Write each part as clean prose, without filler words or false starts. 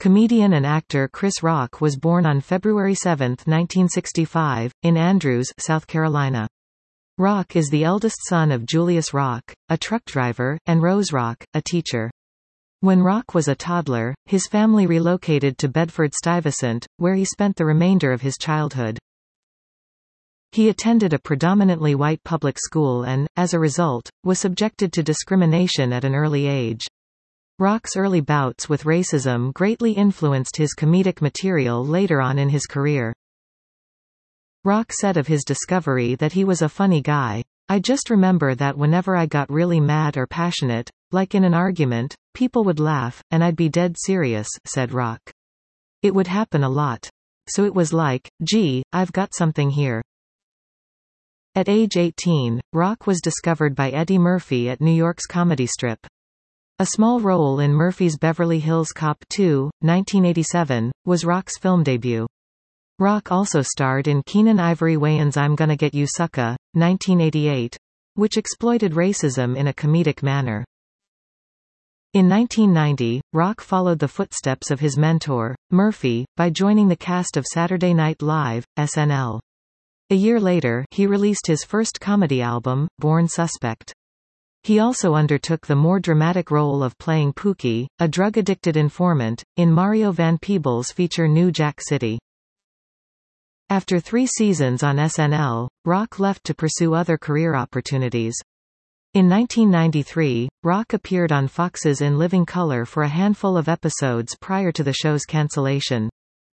Comedian and actor Chris Rock was born on February 7, 1965, in Andrews, South Carolina. Rock is the eldest son of Julius Rock, a truck driver, and Rose Rock, a teacher. When Rock was a toddler, his family relocated to Bedford-Stuyvesant, where he spent the remainder of his childhood. He attended a predominantly white public school and, as a result, was subjected to discrimination at an early age. Rock's early bouts with racism greatly influenced his comedic material later on in his career. Rock said of his discovery that he was a funny guy. "I just remember that whenever I got really mad or passionate, like in an argument, people would laugh, and I'd be dead serious," said Rock. "It would happen a lot. So it was like, gee, I've got something here." At age 18, Rock was discovered by Eddie Murphy at New York's Comedy Strip. A small role in Murphy's Beverly Hills Cop 2, 1987, was Rock's film debut. Rock also starred in Keenen Ivory Wayans' I'm Gonna Get You Sucka, 1988, which exploited racism in a comedic manner. In 1990, Rock followed the footsteps of his mentor, Murphy, by joining the cast of Saturday Night Live, SNL. A year later, he released his first comedy album, Born Suspect. He also undertook the more dramatic role of playing Pookie, a drug-addicted informant, in Mario Van Peebles' feature New Jack City. After 3 seasons on SNL, Rock left to pursue other career opportunities. In 1993, Rock appeared on Fox's In Living Color for a handful of episodes prior to the show's cancellation.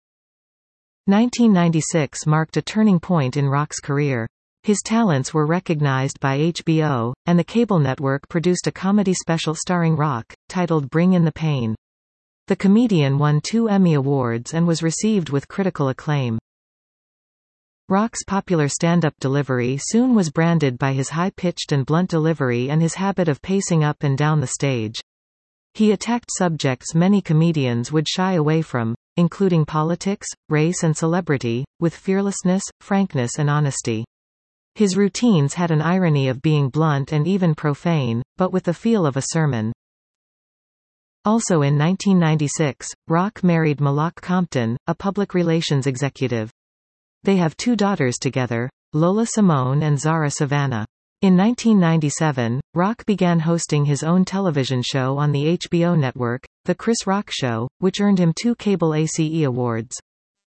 1996 marked a turning point in Rock's career. His talents were recognized by HBO, and the cable network produced a comedy special starring Rock, titled Bring in the Pain. The comedian won 2 Emmy Awards and was received with critical acclaim. Rock's popular stand-up delivery soon was branded by his high-pitched and blunt delivery and his habit of pacing up and down the stage. He attacked subjects many comedians would shy away from, including politics, race and celebrity, with fearlessness, frankness and honesty. His routines had an irony of being blunt and even profane, but with the feel of a sermon. Also in 1996, Rock married Malak Compton, a public relations executive. They have 2 daughters together, Lola Simone and Zara Savannah. In 1997, Rock began hosting his own television show on the HBO network, The Chris Rock Show, which earned him 2 cable ACE awards.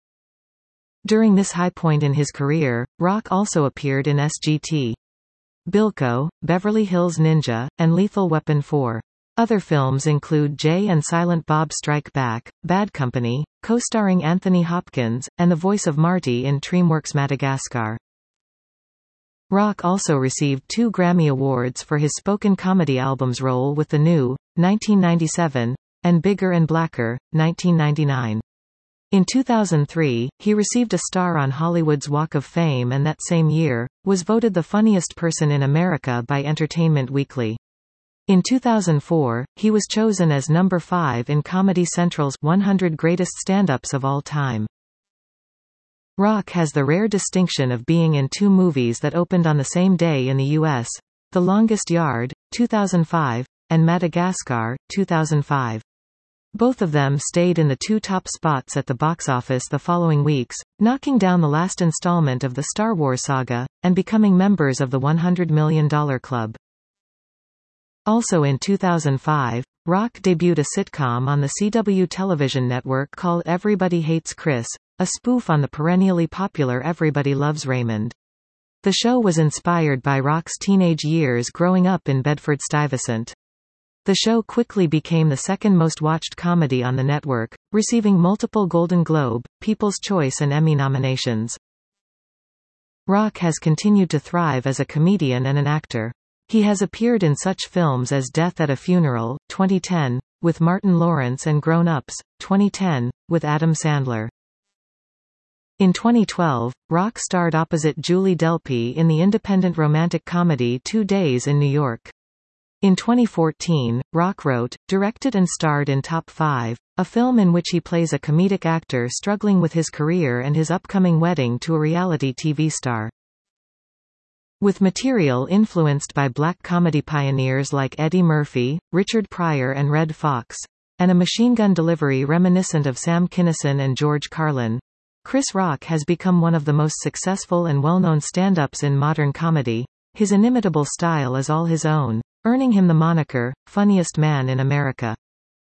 During this high point in his career, Rock also appeared in SGT, Bilko, Beverly Hills Ninja, and Lethal Weapon 4. Other films include Jay and Silent Bob Strike Back, Bad Company, co-starring Anthony Hopkins, and the voice of Marty in DreamWorks Madagascar. Rock also received 2 Grammy Awards for his spoken comedy albums Roll with the New, 1997, and Bigger and Blacker, 1999. In 2003, he received a star on Hollywood's Walk of Fame and that same year, was voted the funniest person in America by Entertainment Weekly. In 2004, he was chosen as number 5 in Comedy Central's 100 Greatest Stand-Ups of All Time. Rock has the rare distinction of being in 2 movies that opened on the same day in the U.S., The Longest Yard, 2005, and Madagascar, 2005. Both of them stayed in the 2 top spots at the box office the following weeks, knocking down the last installment of the Star Wars saga, and becoming members of the $100 Million Club. Also in 2005, Rock debuted a sitcom on the CW television network called Everybody Hates Chris, a spoof on the perennially popular Everybody Loves Raymond. The show was inspired by Rock's teenage years growing up in Bedford-Stuyvesant. The show quickly became the second most watched comedy on the network, receiving multiple Golden Globe, People's Choice and Emmy nominations. Rock has continued to thrive as a comedian and an actor. He has appeared in such films as Death at a Funeral, 2010, with Martin Lawrence and Grown Ups, 2010, with Adam Sandler. In 2012, Rock starred opposite Julie Delpy in the independent romantic comedy 2 Days in New York. In 2014, Rock wrote, directed and starred in Top 5, a film in which he plays a comedic actor struggling with his career and his upcoming wedding to a reality TV star. With material influenced by black comedy pioneers like Eddie Murphy, Richard Pryor and Red Fox, and a machine gun delivery reminiscent of Sam Kinison and George Carlin. Chris Rock has become one of the most successful and well-known stand-ups in modern comedy. His inimitable style is all his own, earning him the moniker, funniest man in America.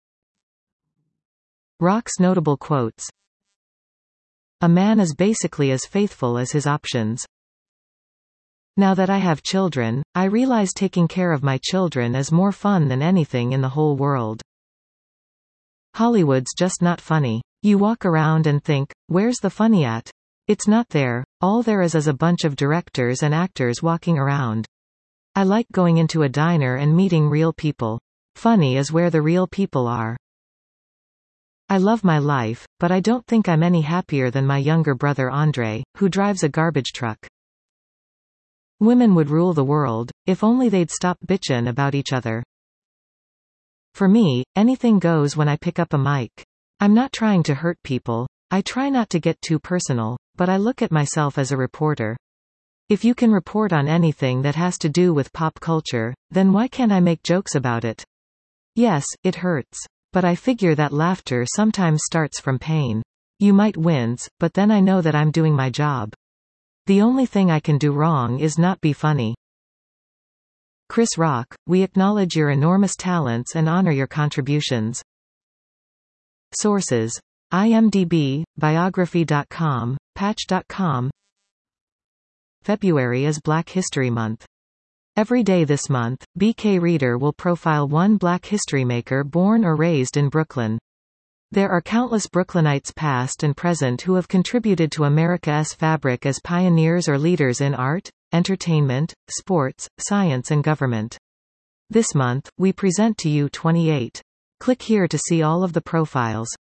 Rock's notable quotes. A man is basically as faithful as his options. Now that I have children, I realize taking care of my children is more fun than anything in the whole world. Hollywood's just not funny. You walk around and think, where's the funny at? It's not there, all there is a bunch of directors and actors walking around. I like going into a diner and meeting real people. Funny is where the real people are. I love my life, but I don't think I'm any happier than my younger brother Andre, who drives a garbage truck. Women would rule the world, if only they'd stop bitchin' about each other. For me, anything goes when I pick up a mic. I'm not trying to hurt people. I try not to get too personal, but I look at myself as a reporter. If you can report on anything that has to do with pop culture, then why can't I make jokes about it? Yes, it hurts. But I figure that laughter sometimes starts from pain. You might wince, but then I know that I'm doing my job. The only thing I can do wrong is not be funny. Chris Rock, we acknowledge your enormous talents and honor your contributions. Sources: IMDb, Biography.com, Patch.com. February is Black History Month. Every day this month, BK Reader will profile one Black history maker born or raised in Brooklyn. There are countless Brooklynites past and present who have contributed to America's fabric as pioneers or leaders in art, entertainment, sports, science and government. This month, we present to you 28. Click here to see all of the profiles.